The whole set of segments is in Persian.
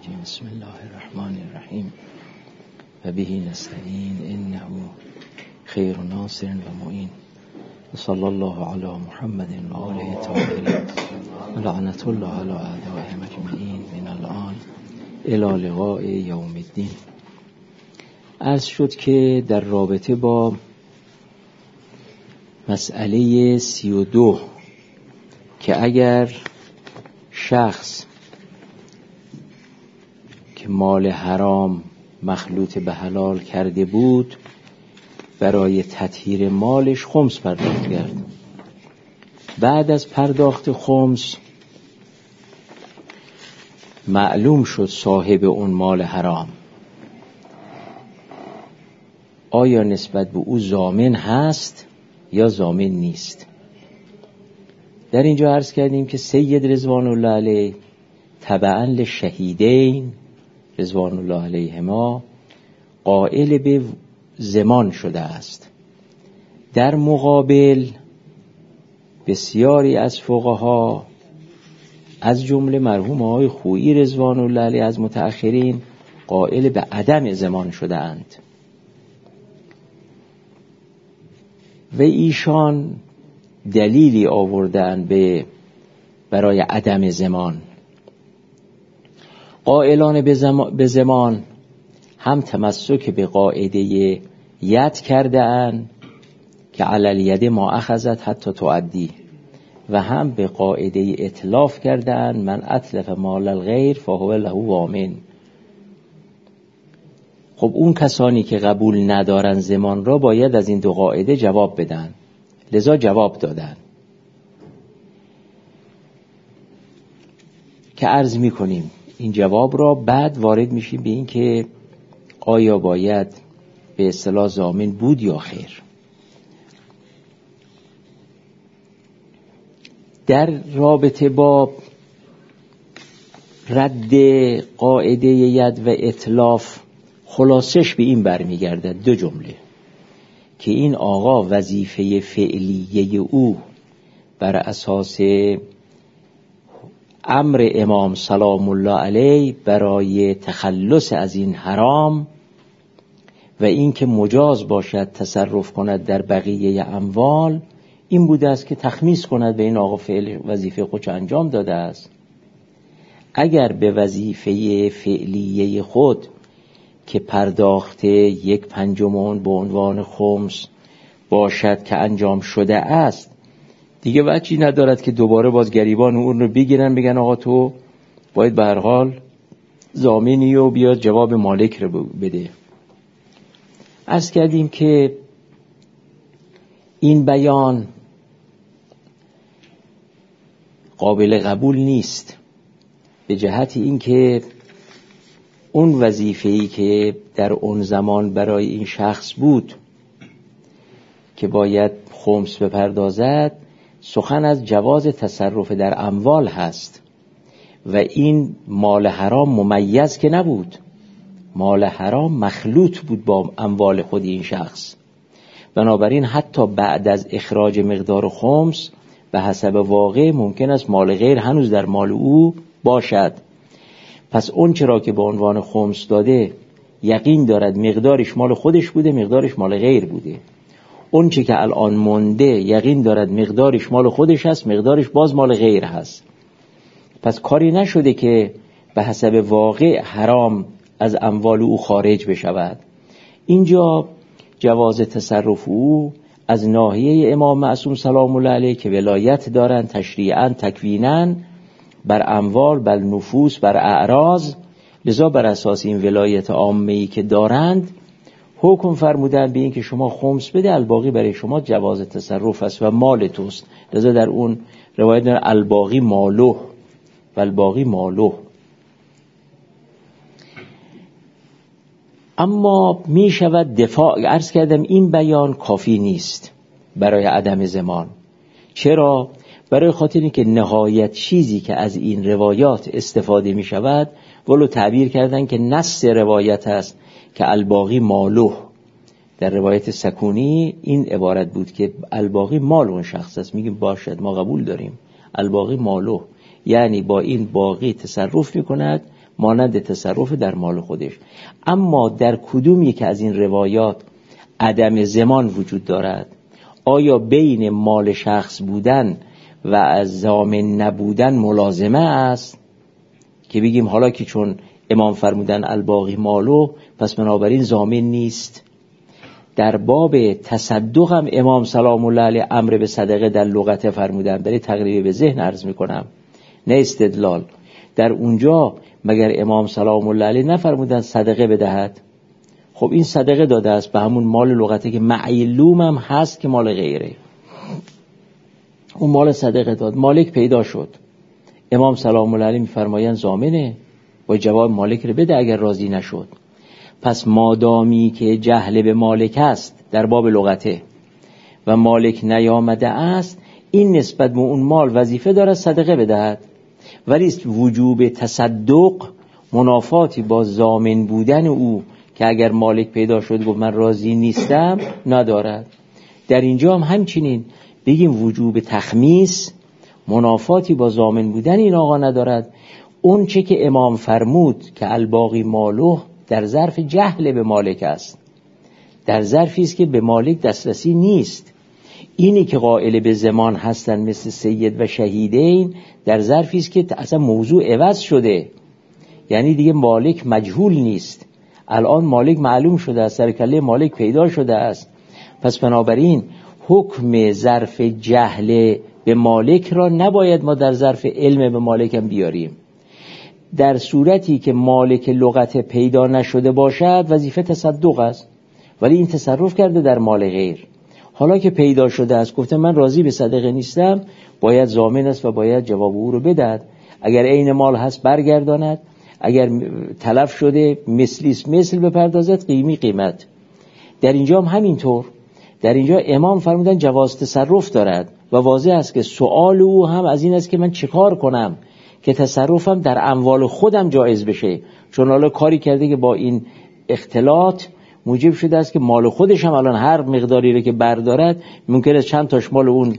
الرجیم. بسم الله الرحمن الرحیم و به نستعین انه خیر ناصر و معین. صلی الله علی محمد و آله الطاهرین و لعنت الله علی اعدائهم اجمعین من الان الی لقاء یوم الدین. عرض شد که در رابطه با مسئله 32 که اگر شخص که مال حرام مخلوط به حلال کرده بود برای تطهیر مالش خمس پرداخت کرد، بعد از پرداخت خمس معلوم شد صاحب اون مال حرام، آیا نسبت به او ضامن هست یا ضامن نیست؟ در اینجا عرض کردیم که سید رضوان الله علیه تبعاً للشهیدین رضوان الله علیهما قائل به ضمان شده است. در مقابل بسیاری از فقها از جمله مرحوم آقای خویی رضوان الله علیه از متأخرین قائل به عدم ضمان شده اند و ایشان دلیلی آوردن برای عدم ضمان. قائلان به ضمان هم تمسک به قاعده ید کرده اند که علی الید ما اخذت حتی تؤدی و هم به قاعده اتلاف کرده اند من اتلف مال الغیر فهو له ضامن. خب اون کسانی که قبول ندارن ضمان را باید از این دو قاعده جواب بدن، لذا جواب دادن که عرض میکنیم این جواب را. بعد وارد میشیم به این که آیا باید به اصطلاح ضامن بود یا خیر. در رابطه با رد قاعده ید و اتلاف خلاصش به این برمیگردد دو جمله که این آقا وظیفه فعلیه او بر اساس امر امام سلام الله علیه برای تخلص از این حرام و این که مجاز باشد تصرف کند در بقیه اموال این بوده است که تخمیس کند به این آقا وظیفه خودش انجام داده است. اگر به وظیفه فعلیه خود که پرداخت 1/5 به عنوان خمس باشد که انجام شده است، دیگه وجهی ندارد که دوباره باز گریبان اون رو بگیرن بگن آقا تو باید به هر حال ضامنی و بیاد جواب مالک رو بده. عرض کردیم که این بیان قابل قبول نیست به جهت این که اون وظیفه‌ای که در اون زمان برای این شخص بود که باید خمس بپردازد سخن از جواز تصرف در اموال هست و این مال حرام ممیز که نبود، مال حرام مخلوط بود با اموال خود این شخص. بنابراین حتی بعد از اخراج مقدار خمس به حسب واقع ممکن است مال غیر هنوز در مال او باشد. پس اون چرا که به عنوان خمس داده یقین دارد مقدارش مال خودش بوده مقدارش مال غیر بوده، اون چی که الان مونده یقین دارد مقدارش مال خودش هست مقدارش باز مال غیر هست. پس کاری نشده که به حسب واقع حرام از اموال او خارج بشود. اینجا جواز تصرف او از ناحیه امام معصوم سلام الله علیه که ولایت دارند تشریعاً تکویناً بر اموال، بر نفوس، بر اعراض، لذا بر اساس این ولایت عامه‌ای که دارند حکم فرمودن به این که شما خمس بده، الباقی برای شما جواز تصرف است و مال توست. لذا در اون روایت داره الباقی ماله و الباقی ماله. اما می شود دفاع. عرض کردم این بیان کافی نیست برای عدم ضمان. چرا؟ برای خاطر اینکه نهایت چیزی که از این روایات استفاده می شود ولو تعبیر کردن که نص روایت است که الباقی ماله. در روایت سکونی این عبارت بود که الباقی مال اون شخص است. میگیم باشد ما قبول داریم الباقی ماله، یعنی با این باقی تصرف می کند مانند تصرف در مال خودش. اما در کدوم یک از این روایات عدم ضمان وجود دارد؟ آیا بین مال شخص بودن و از ضامن نبودن ملازمه است که بگیم حالا که چون امام فرمودن الباقی مالو پس بنابراین ضامن نیست؟ در باب تصدق هم امام سلام الله علیه امر به صدقه در لغت فرمودن، برای تقریب به ذهن عرض میکنم نه استدلال. در اونجا مگر امام سلام الله علیه نفرمودن صدقه بدهد؟ خب این صدقه داده است به همون مال لغته که معلوم هم هست که مال غیره. اون مال صدقه داد، مالک پیدا شد، امام سلام الله علیه میفرمایند ضامنه، با جواب مالک رو بده اگر راضی نشد. پس مادامی که جهل به مالک است در باب لغته و مالک نیامده است، این نسبت به اون مال وظیفه داره صدقه بدهد، ولی وجوب تصدق منافاتی با ضامن بودن او که اگر مالک پیدا شد گفت من راضی نیستم ندارد. در اینجا هم همچنین بگیم وجوب تخمیس منافاتی با ضامن بودن این آقا ندارد. اون چه که امام فرمود که الباقی مالو در ظرف جهل به مالک است، در ظرفی است که به مالک دسترسی نیست. اینی که قائل به زمان هستن مثل سید و شهیدین در ظرفی است که اصلا موضوع عوض شده، یعنی دیگه مالک مجهول نیست، الان مالک معلوم شده است، سرکله مالک پیدا شده است. پس بنابراین حکم ظرف جهل به مالک را نباید ما در ظرف علم به مالک هم بیاریم. در صورتی که مالک لغت پیدا نشده باشد وظیفه تصدق است، ولی این تصرف کرده در مال غیر. حالا که پیدا شده است گفته من راضی به صدقه نیستم، باید ضامن است و باید جواب او رو بدهد. اگر عین مال هست برگرداند، اگر تلف شده مثلیست مثل بپردازد، قیمی قیمت. در اینجا هم همینطور. در اینجا امام فرمودن جواز تصرف دارد و واضح است که سوال او هم از این است که من چه کار کنم که تصرفم در اموال خودم جایز بشه، چون حالا کاری کرده که با این اختلاط موجب شده است که مال خودش هم الان هر مقداری رو که بردارد ممکنه چند تاش مال اون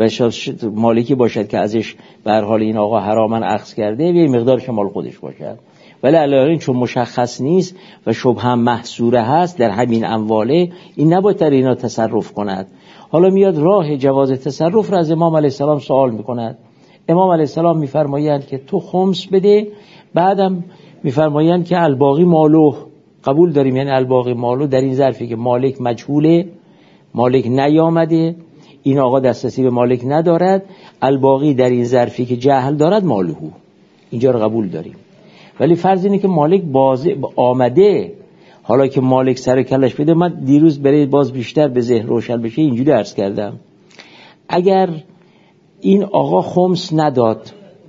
مالکی باشد که ازش به هر حال این آقا حراما اخذ کرده و یه مقدارش مال خودش باشد، ولی علاوه چون مشخص نیست و شبهه هم محصوره هست در همین امواله، این نباید در اینا تصرف کند. حالا میاد راه جواز تصرف را از امام علیه السلام سوال میکند. امام علیه السلام میفرمایند که تو خمس بده، بعدم میفرمایند که الباقی مالو قبول داریم، یعنی الباقی مالو در این ظرفی که مالک مجهوله، مالک نیامده، این آقا دسترسی به مالک ندارد، الباقی در این ظرفی که جهل دارد مالو، اینجا رو قبول داریم. ولی فرض اینه که مالک آمده، حالا که مالک سر کلش بده. من دیروز برای باز بیشتر به ذهن روشن بشه اینجوری عرض کردم، اگر این آقا خمس نداد،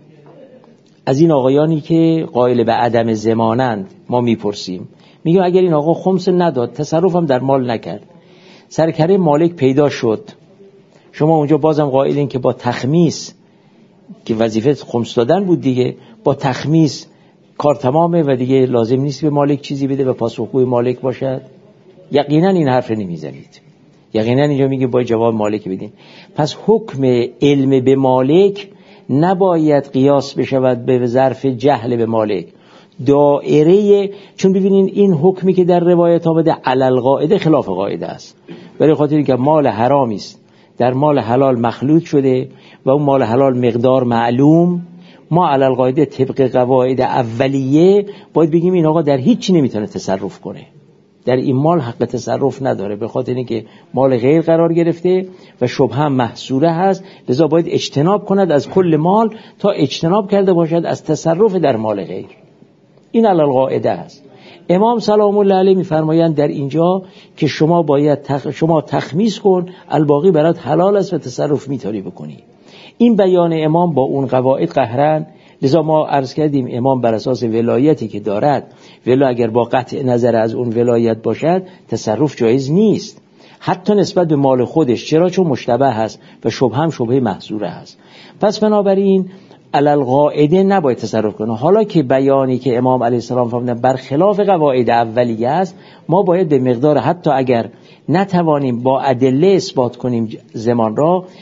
از این آقایانی که قائل به عدم ضمانند ما میپرسیم، میگم اگر این آقا خمس نداد، تصرفم در مال نکرد، سرکره مالک پیدا شد، شما اونجا بازم قائلین که با تخمیس که وظیفه خمس دادن بود دیگه، با تخمیس کار تمامه و دیگه لازم نیست به مالک چیزی بده و پاسخگوی مالک باشد. یقینا این حرف نمیزنید، یقینا اینجا میگه باید جواب مالک بدین. پس حکم علم به مالک نباید قیاس بشود به ظرف جهل به مالک. دائره، چون ببینین این حکمی که در روایت آمده علل قاعده خلاف قاعده است، برای خاطر اینکه مال حرامی است در مال حلال مخلوط شده و اون مال حلال مقدار معلوم، ما علل قاعده طبق قواعد اولیه باید بگیم این آقا در هیچ چی نمیتونه تصرف کنه، در این مال حق تصرف نداره، به خاطر اینکه مال غیر قرار گرفته و شبهه هم محصوره هست، لذا باید اجتناب کند از کل مال تا اجتناب کرده باشد از تصرف در مال غیر. این علل قاعده است. امام سلام الله علیه میفرمایند در اینجا که شما باید شما تخمیس کن، الباقی برات حلال است و تصرف میتونی بکنی. این بیان امام با اون قواعد قهرن، لذا ما عرض کردیم امام بر اساس ولایتی که دارد، ولی اگر با قطع نظر از اون ولایت باشد تصرف جایز نیست، حتی نسبت به مال خودش، چرا؟ چون مشتبه هست و شبهه هم شبهه محظوره هست. پس بنابراین علل قاعده نباید تصرف کنه. حالا که بیانی که امام علیه السلام فرمودن برخلاف قواعد اولیه است، ما باید به مقدار، حتی اگر نتوانیم با ادله اثبات کنیم زمان را،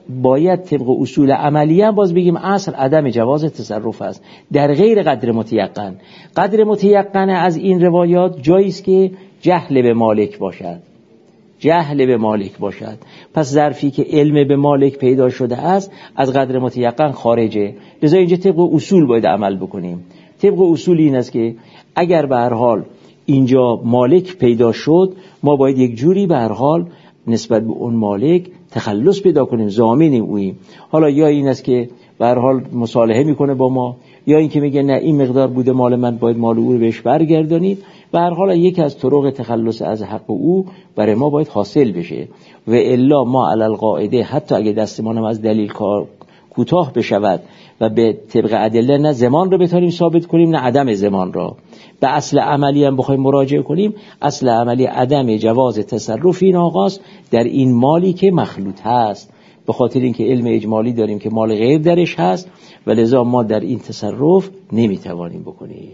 باید طبق اصول عملیه باز بگیم اصل عدم جواز تصرف است در غیر قدر متیقن. قدر متیقن از این روایات جایی است که جهل به مالک باشد، جهل به مالک باشد. پس ظرفی که علم به مالک پیدا شده است از قدر متیقن خارجه. لذا اینجا طبق اصول باید عمل بکنیم. طبق اصول این است که اگر به هر حال اینجا مالک پیدا شد، ما باید یک جوری به هر حال نسبت به اون مالک تخلص پیدا کنیم، ضامنیم اوییم. حالا یا این است که به هر حال مصالحه میکنه با ما، یا این که میگه نه این مقدار بوده مال من، باید مال او رو بهش برگردانید. به هر حال یکی از طرق تخلص از حق او برای ما باید حاصل بشه. و الا ما علی القاعده حتی اگه دستمان هم از دلیل کار کوتاه بشود و به طبق ادله نه زمان رو بتونیم ثابت کنیم نه عدم زمان را، به اصل عملی هم بخوایم مراجعه کنیم، اصل عملی عدم جواز تصرف این آقاست در این مالی که مخلوط هست، به خاطر اینکه علم اجمالی داریم که مال غیر درش هست و لذا ما در این تصرف نمیتوانیم بکنیم.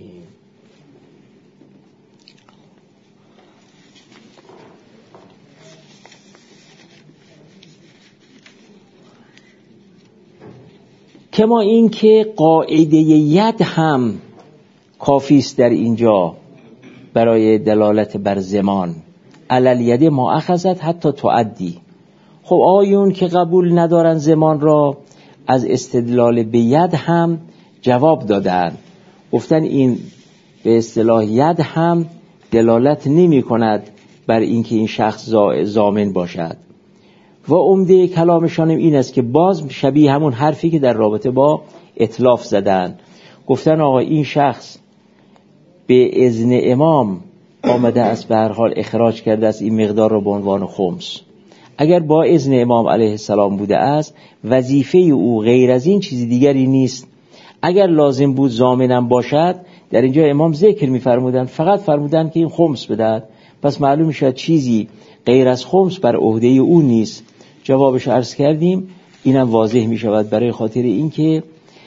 کما این که قاعده ید هم کافی است در اینجا برای دلالت بر زمان. علل ید ما اخذت حتی تعدی. خب آیون که قبول ندارن زمان را از استدلال به ید هم جواب دادن، گفتن این به اصطلاح ید هم دلالت نمی کند بر اینکه این شخص ضامن باشد. و عمده کلامشان این است که باز شبیه همون حرفی که در رابطه با اتلاف زدن، گفتن آقا این شخص به اذن امام آمده است به هر حال اخراج کرده است این مقدار را به عنوان خمس. اگر با اذن امام علیه السلام بوده است وظیفه او غیر از این چیزی دیگری نیست. اگر لازم بود ضامنم باشد در اینجا امام ذکر می‌فرمودند، فقط فرمودند که این خمس بدهد، پس معلوم می‌شود چیزی غیر از خمس بر عهده او نیست. جوابش عرض کردیم، اینم واضح می‌شود برای خاطر اینکه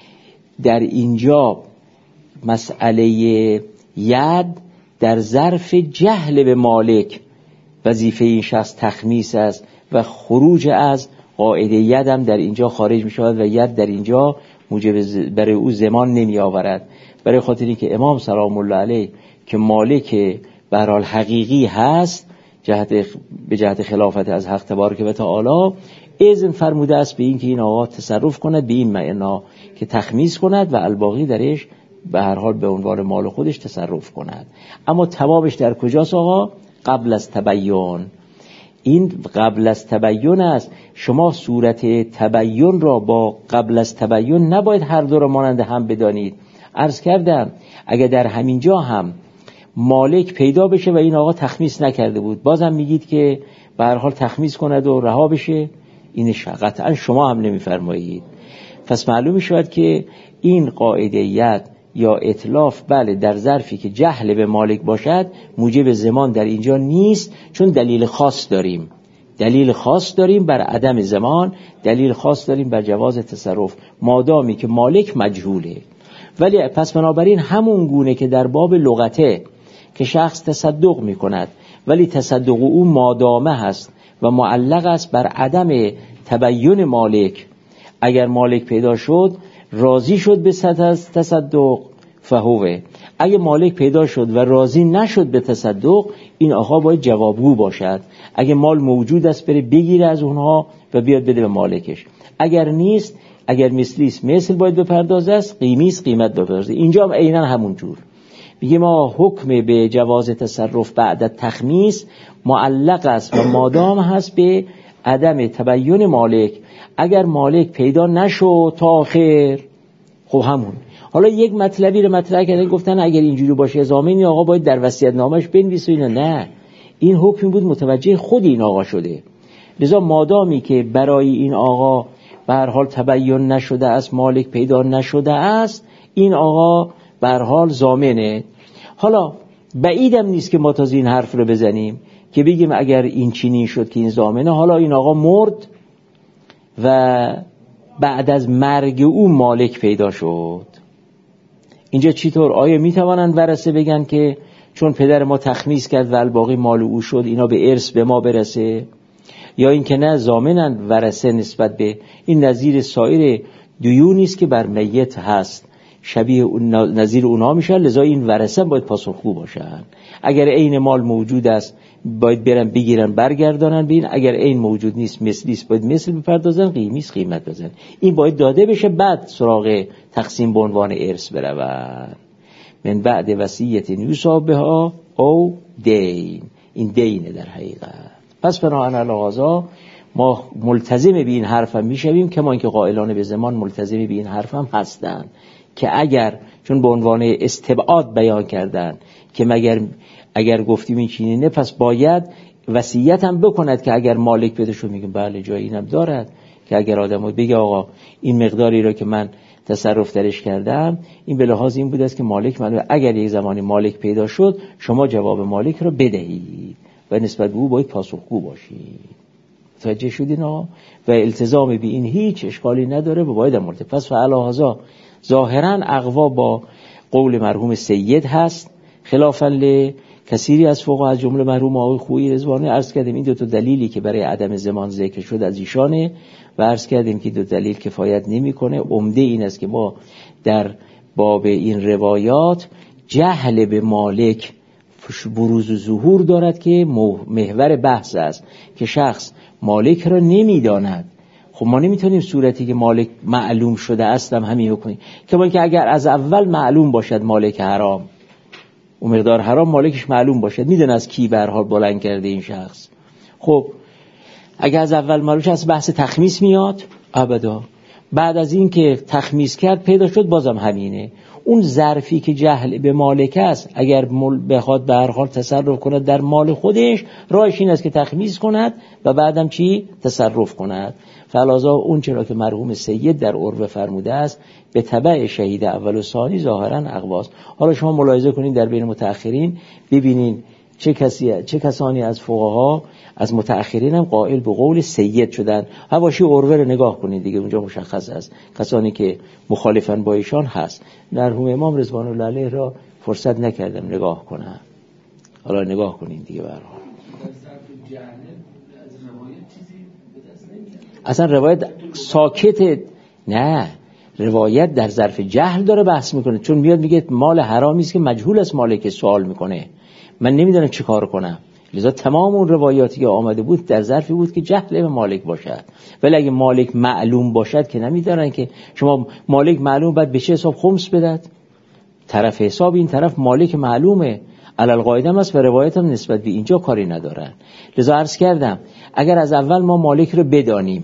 در اینجا مسئله ید در ظرف جهل به مالک وظیفه این شخص تخمیس است و خروج از قاعده ید هم در اینجا خارج می‌شود و ید در اینجا موجب برای او زمان نمی آورد. برای خاطر اینکه امام سلام الله علیه که مالک به هر حال حقیقی هست به جهت خلافت از حق تبارک و تعالی، اذن فرموده است به این که این آقا تصرف کند به این معنا که تخمیس کند و الباقی درش به هر حال به عنوان مال خودش تصرف کند. اما تمامش در کجاست آقا؟ قبل از تبیین. این قبل از تبیین است. شما صورت تبیین را با قبل از تبیین نباید هر دو را مانند هم بدانید. عرض کردم اگر در همین جا هم مالک پیدا بشه و این آقا تخمیس نکرده بود، بازم میگید که به هر حال تخمیس کند و رها بشه، این قطعا شما هم نمیفرمایید. پس معلوم شود که این قاعده ید یا اتلاف بله در ظرفی که جهل به مالک باشد موجب زمان در اینجا نیست، چون دلیل خاص داریم. دلیل خاص داریم بر عدم زمان، دلیل خاص داریم بر جواز تصرف مادامی که مالک مجهوله. ولی پس بنابراین همون گونه که در باب لغته که شخص تصدق می کند ولی تصدق او مادامه هست و معلق است بر عدم تبیین مالک، اگر مالک پیدا شد راضی شد به تصدق فهوه، اگه مالک پیدا شد و راضی نشد به تصدق این آقا باید جوابگو باشد. اگه مال موجود است بره بگیره از اونها و بیاد بده به مالکش، اگر نیست، اگر مثلیست مثل باید بپردازه است، قیمیست قیمت بپردازه. اینجا هم عیناً همون جور میگه ما حکم به جواز تصرف بعد تخمیس معلق است و مادام هست به عدم تبیین مالک. اگر مالک پیدا نشد تا آخر خب همون. حالا یک مطلبی رو مطرح کردن، گفتن اگر اینجوری باشه ضامنی آقا باید در وصیت نامش بنویسه. نه، این حکم بود متوجه خود این آقا شده. لذا مادامی که برای این آقا به هر حال تبیین نشده است، مالک پیدا نشده است، این آقا به هر حال ضامنه. حالا بعیدم نیست که ما تازه این حرف رو بزنیم که بگیم اگر این چنین شد که این ضامنه، حالا این آقا مرد و بعد از مرگ او مالک پیدا شد، اینجا چطور؟ آیا میتوانند ورثه بگن که چون پدر ما تخمیس کرد و الباقی مال او شد اینا به ارث به ما برسه؟ یا اینکه نه ضامنند ورثه نسبت به این نظیر سایر دیونی است که بر میت هست، شبیه نظیر اونها میشن، لذا این ورثه باید پاسخگو باشن. اگر عین مال موجود است باید برن بگیرن برگردانن بین، اگر عین موجود نیست مثلیست باید مثل بپردازن، قیمیست قیمت بزن. این باید داده بشه، بعد سراغ تقسیم به عنوان ارث برون. من بعد وصیت یوصی بها او دین، این دینه در حقیقت. پس بناهن علی ما ملتزم به این حرف هم میشویم که ما اینکه قائلان به زمان ملتزم به این حرف هم هستن که چون به عنوان استبعاد بیان کردن که اگر گفتیم این چینینه پس باید وصیت هم بکند که اگر مالک بده شد، میگیم بله جایی اینم دارد که اگر آدم بگه آقا این مقداری را که من تصرف درش کردم این به لحاظ این بود است که مالک من، اگر یک زمانی مالک پیدا شد شما جواب مالک را بدهید و نسبت به او باید پاسخگو باشید. توجه شدین ها؟ و التزام به این هیچ اشکالی نداره و باید مرتب. پس فعلا ظاهرا اقوا با قول مرحوم سید هست، خلافا کثیری از فقها از جمله مرحوم آقای خویی رضوانی. عرض کردیم این دو تا دلیلی که برای عدم زمان ذکر شد از ایشانه و عرض کردیم که دو دلیل کفایت نمیکنه. عمده این است که ما در باب این روایات جهل به مالک بروز و ظهور دارد که محور بحث است که شخص مالک را نمیداند. خب ما نمیتونیم صورتی که مالک معلوم شده است هم همین بکنیم که ما که اگر از اول معلوم باشد مالک حرام، اون مقدار حرام مالکش معلوم باشد، میدونه از کی به هر حال بلند کرده این شخص. خب اگر از اول معلوم شد بحث تخمیس میاد ابدا. بعد از این که تخمیس کرد پیدا شد بازم همینه. اون ظرفی که جهل به مالک است اگر بخواد به هر حال تصرف کند در مال خودش، راهش این است که تخمیس کند و بعدم چی؟ تصرف کند. فلازا اون چرا که مرحوم سید در عروه فرموده است به تبع شهید اول و ثانی ظاهرا اقواست. حالا شما ملاحظه کنین در بین متأخرین ببینین چه کسانی از فقها از متأخرین هم قائل به قول سید شدن. حواشی عروه رو نگاه کنید دیگه، اونجا مشخص است کسانی که مخالفن با ایشان هست. مرحوم امام رضوان الله علیه را فرصت نکردم نگاه کنم، حالا نگاه کنین دیگه. به هر حال اصلا روایت ساکت، نه روایت در ظرف جهل داره بحث میکنه، چون میاد میگه مال حرامی است که مجهول است مالک سوال میکنه، من نمیدونم چی کار کنم. لذا تمام اون روایاتی که آمده بود در ظرفی بود که جهل به مالک باشد. ولی اگه مالک معلوم باشد که نمیدارن که شما مالک معلوم بعد به چه حساب خمس بدد، طرف حساب این طرف مالک معلومه علل قاعده است و روایت هم نسبت به اینجا کاری ندارن. لذا عرض کردم اگر از اول ما مالک رو بدانیم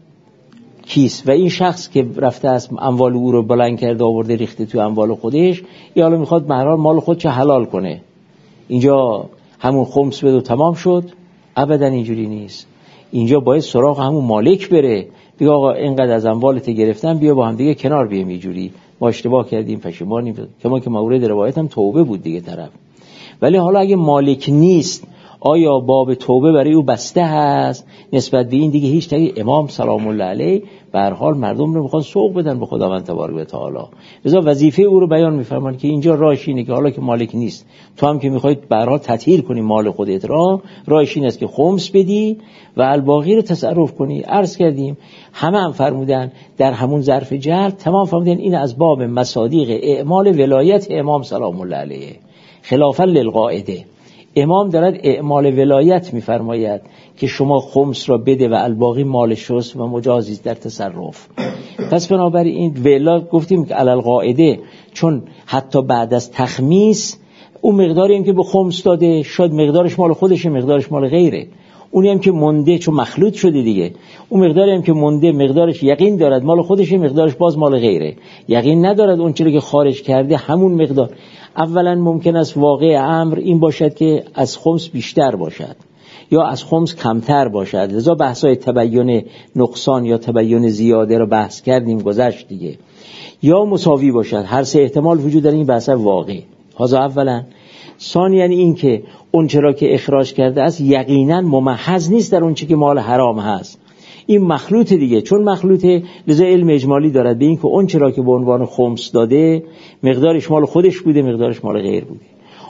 کیست و این شخص که رفته است اموال او رو بلند کرده آورده ریخته توی اموال خودش، یا حالا میخواد مهران مال خود چه حلال کنه، اینجا همون خمس بده و تمام شد؟ ابدا اینجوری نیست. اینجا باید سراغ همون مالک بره، بگه آقا اینقدر از اموالت گرفتم بیا با هم دیگه کنار بیام، اینجوری ما اشتباه کردیم پشیمانیم، که مورد روایت هم توبه بود دیگه طرف. ولی حالا اگه مالک نیست آیا باب توبه برای او بسته هست؟ نسبت به این دیگه هیچ تایی. امام سلام الله علیه به هر حال مردم رو میخوان سوق بدن به خداوند تبارک و تعالی، لذا وظیفه او رو بیان میفرمان که اینجا راهش اینه که حالا که مالک نیست تو هم که میخواید به هر حال تطهیر کنی مال خودت را، راهش این است که خمس بدی و الباقی رو تصرف کنی. عرض کردیم همه هم فرمودن در همون ظرف جهل، تمام فرمودن این از باب مصادیق اعمال ولایت امام سلام الله علیه خلافا للقاعده. امام دارد اعمال ولایت میفرماید که شما خمس را بده و الباقی مال شست و مجازی در تصرف. پس بنابراین این ولا گفتیم که علل قاعده، چون حتی بعد از تخمیس اون مقداری هم که به خمس داده شاید مقدارش مال خودشه مقدارش مال غیره، اونی هم که مونده چون مخلوط شده دیگه، اون مقداری هم که مونده مقدارش یقین دارد مال خودشه مقدارش باز مال غیره، یقین ندارد اون چیزی که خارج کرده همون مقدار. اولا ممکن است واقع امر این باشد که از خمس بیشتر باشد یا از خمس کمتر باشد، لذا بحثای تبیین نقصان یا تبیین زیاده رو بحث کردیم گذشت دیگه، یا مساوی باشد. هر سه احتمال وجود داره این بحث واقع. هذا اولا. ثانیاً این که اون چرا که اخراج کرده است یقینا ممحض نیست در اون چی که مال حرام هست، این مخلوط دیگه، چون مخلوطه لذا علم اجمالی دارد به این که اون چرا که به عنوان خمس داده مقدارش مال خودش بوده مقدارش مال غیر بوده.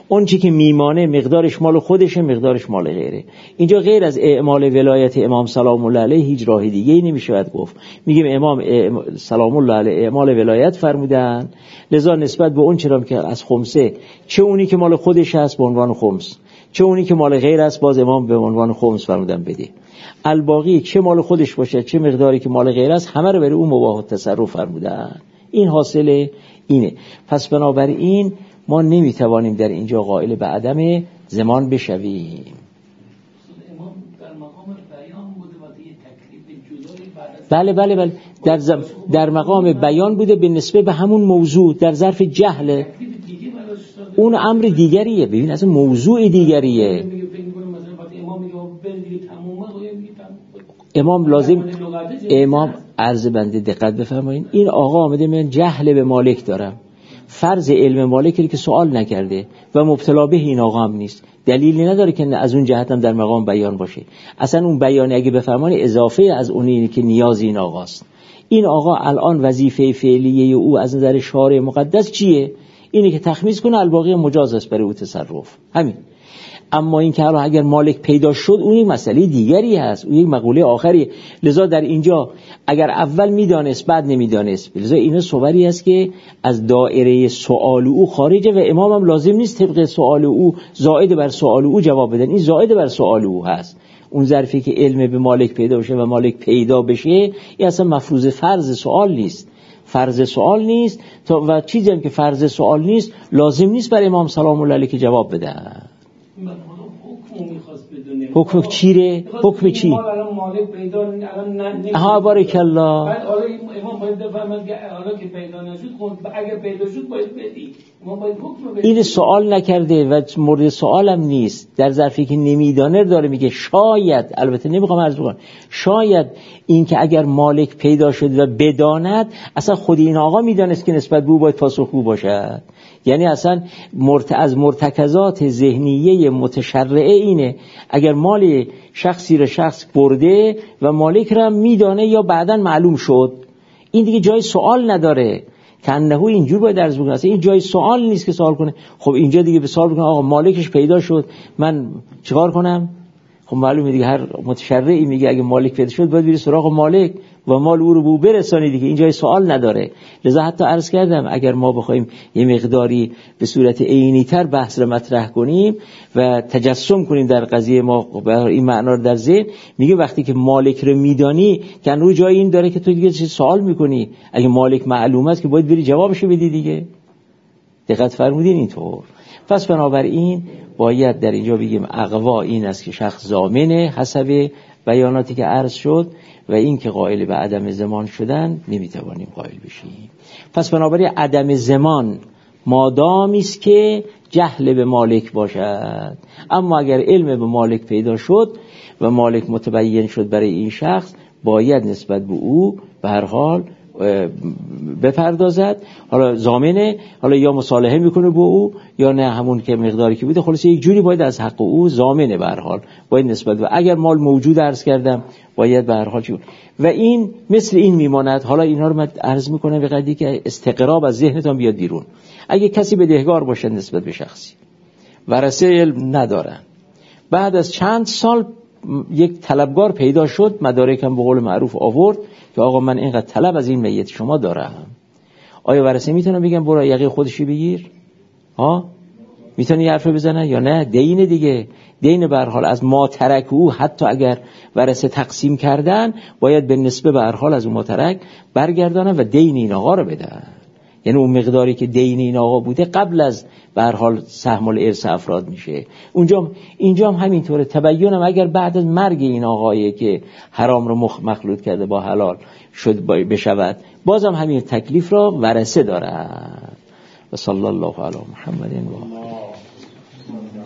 اون چی که میمانه مقدارش مال خودشه، مقدارش مال غیره. اینجا غیر از اعمال ولایت امام سلام الله علیه هیچ راه دیگه‌ای نمیشه گفت. میگیم امام سلام الله علیه اعمال ولایت فرمودن، لذا نسبت به اون چرا که از خمسه، چه اونی که مال خودش هست به عنوان خمس، چه اونی که مال غیر است باز امام به عنوان خمس فرمودن بده. الباقی چه مال خودش باشه چه مقداری که مال غیر است همه رو برای اون مباح التصرف فرمودن. این حاصل اینه. پس بنابراین ما نمیتوانیم در اینجا قائل به عدم زمان بشویم. امام در مقام بیان بوده و یه تکلیف جدایی بله در مقام بیان بوده به نسبت به همون موضوع در ظرف جهل. اون امر دیگریه. ببین اصلا موضوع دیگریه. امام لازم امام عرض بنده دقت بفرمایید، این آقا آمده من جهل به مالک دارم، فرض علم مالکی که سوال نکرده و مبتلا به این آقا هم نیست، دلیلی نداره که از اون جهت هم در مقام بیان باشه. اصلا اون بیانی اگه بفرمایید اضافه از اونی که نیاز این آقاست. این آقا الان وظیفه فعلیه او از نظر شارع مقدس چیه؟ اینه که تخمیس کنه، الباقی مجاز است برای او تصرف. همین. اما این که اگر مالک پیدا شد اون یک مسئله دیگری هست، اون یک مقوله آخری. لذا در اینجا اگر اول میدانست بعد نمیدانست، لذا این صوری است که از دایره سوال او خارجه و امام هم لازم نیست طبق سوال او زائد بر سوال او جواب بدن. این زائد بر سوال او هست. اون ظرفی که علم به مالک پیدا بشه و مالک پیدا بشه، این اصلا مفروض فرض سوال نیست، فرض سوال نیست و چیزی هم که فرض سوال نیست لازم نیست برای امام سلام الله علیه که جواب بده. حکم چیره؟ حکم چی؟ الان مالک پیدا الان ها بارک الله. بعد حالا امام باید بفهمد که حالا که پیدا نشد اگر پیدا شد باید بدی. امام باید حکم بده. این سوال نکرده و مورد سوالم نیست. در ظرفی که نمیدانه داره میگه شاید، البته نمیخوام عرض بکنم، شاید این که اگر مالک پیدا شد و بداند، اصلا خود این آقا میدانست که نسبت به او باید پاسخگو باشد. یعنی اصلا از مرتکزات ذهنیه متشرعه اینه اگر مال شخصی را شخص برده و مالک را میدانه یا بعداً معلوم شد، این دیگه جای سوال نداره. کنهو اینجور باید درز بکنه، اصلا این جای سوال نیست که سوال کنه. خب اینجا دیگه به سوال بکنه آقا مالکش پیدا شد من چیکار کنم؟ خب معلومه دیگه هر متشرعی میگه اگه مالک پیدا شد باید بری سراغ مالک و مال او رو به او برسانی دیگه. این جای سوال نداره. لذا حتی عرض کردم اگر ما بخوایم یه مقداری به صورت عینی تر بحث رو مطرح کنیم و تجسم کنیم در قضیه، ما این معنا رو در ذهن میگه وقتی که مالک رو میدانی که روی جای این داره که تو دیگه چه سوال میکنی، اگه مالک معلوم است که باید بری جوابشو بدی دیگه. دقت فرمودین اینطور. پس بنابراین باید در اینجا بگیم اقوا این است که شخص ضامنه حسب بیاناتی که عرض شد و این که قائل به عدم زمان شدن نمیتوانیم قائل بشیم. پس بنابراین عدم زمان مادامی است که جهل به مالک باشد. اما اگر علم به مالک پیدا شد و مالک متبین شد برای این شخص، باید نسبت به او به هر حال بپردازد. حالا ضامنه، حالا یا مصالحه میکنه با او یا نه همون که مقداری که بوده، خلاص یک جوری باید از حق او ضامنه به هر حال باید نسبت و اگر مال موجود عرض کردم باید به هر حال چون و این مثل این میماند. حالا اینا رو من عرض میکنم به قدری که استقراب از ذهنتون بیاد بیرون. اگه کسی بدهکار باشه نسبت به شخصی، ورثه علم ندارن، بعد از چند سال یک طلبگار پیدا شد، مدارک هم به قول معروف آورد که آقا من اینقدر طلب از این میت شما دارم، آیا ورثه میتونن بگن برو یقه خودشی بگیر؟ میتونی حرف بزنن یا نه؟ دین دیگه، دین به هر حال از ما ترک او، حتی اگر ورثه تقسیم کردن باید به نسبه به هر حال از اون ما ترک برگردانن و دین این آقا رو بدن. یعنی اون مقداری که دین این آقا بوده قبل از به هر حال سهم الارث افراد میشه. اینجا هم همینطوره. تبینم اگر بعد از مرگ این آقایی که حرام رو مخلوط کرده با حلال شد بشود، بازم همین تکلیف را ورثه دارد. و صلی الله علی محمد و